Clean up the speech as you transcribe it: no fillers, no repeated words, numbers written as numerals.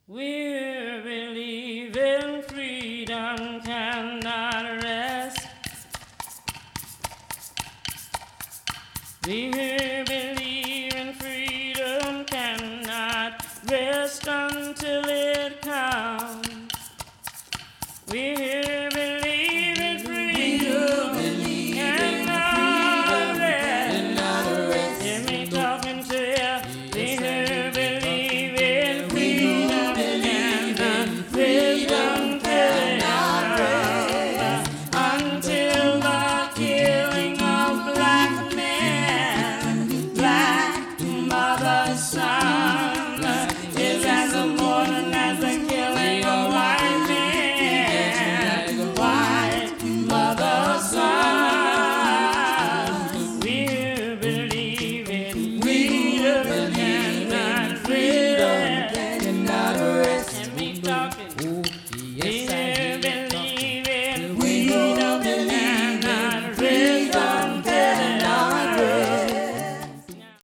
We believe in freedom cannot rest. We believe in freedom cannot rest until it comes. We